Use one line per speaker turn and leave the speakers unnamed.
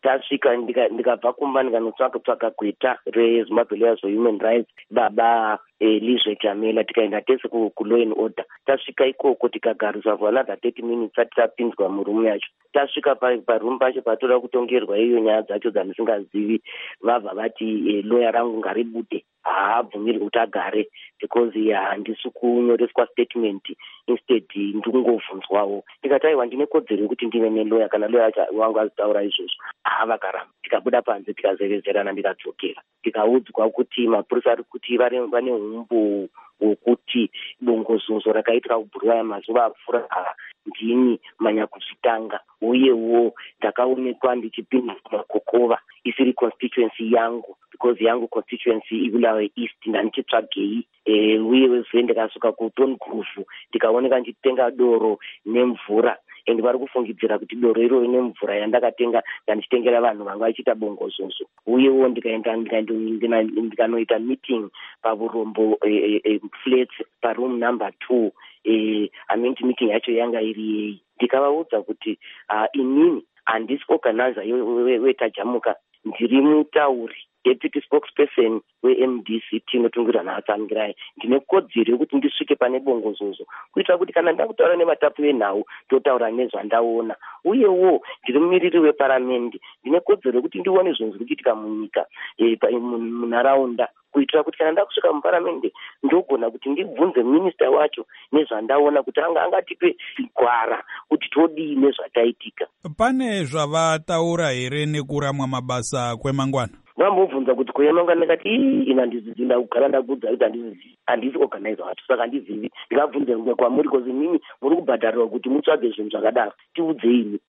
tasvika ndikabva kumba ndikanotsvaka gweta reZimbabwe Lawyers for Human Rights, baba Lizwe Jamela, tikaenda tese ku-law and order. Tasvika ikoko tikagariswa for another 30 minutes ati tapinzwa murumu yacho. Tasvika parumu pacho patoda kutongerwa iyo nyaya dzacho dzandisingazivi, vabva vati lawyer rangu ngaribude, haabvumirwi kuti agare because handisi kunyoreswa statement, instead ndikungovhunzwawo. Tikati aiwa ndine kodzero yekuti ndive nelawyer, kana lawyer wangu azitaura izvozvo. Vakaramba. Tikabuda panze tikazevezerana, ndikadzokera tikaudzwa kuti mapurisa ari kuti vane humbu hwokuti bongozozo rakaitika kuBulawayo mazuva apfuura ndini manyakuzvitanga, uyewo ndakaonekwa ndichipinda kumakokova isiri constituency yangu, because yangu constituency iBulawayo East, ndandichitsvagei uyewo ndikasvika kuTon Groove ndikaoneka ndichitenga doro nemvura, and vari kufungidzira kuti doro iroro nemvura yandakatenga ndandichitengera vanhu vanga vachiita bongozozo. Uyewo ndikanoita meeting paurombo flats paroom number 2, meeting yacho yanga iri yei. Ndikavaudza kuti inini handisi organizer wetajamuka, ndiri mutauri deputy spokesperson weMDC inotungira naatsangirai. Ndine kodzero yekuti ndisvike pane bongozozo kuitira kuti kana ndakutaura nevatapi venhau totaura nezvandaona, uyewo ndiri mumiriri weparamende, ndine kodzero yekuti ndione zvinhu zviri kuitika munyika munharaunda, kuitira kuti kana ndakusvika muparamende ndogona kuti ndibvunze minista wacho nezvandaona kuti angatipe gwara kuti todii nezvataitika.
Pane zvavataura here nekuramwa mabasa kwemangwana?
Vambobvunza kuti kwemangwana, ndikati ina ndizinda kugara ndakudza kuti handisi organizer wacho, saka handizivi. Ndikabvunza kwamuri kozi nini muri kubhadharirwa kuti mutsvage zvinhu zvakadaro, tiudzeini.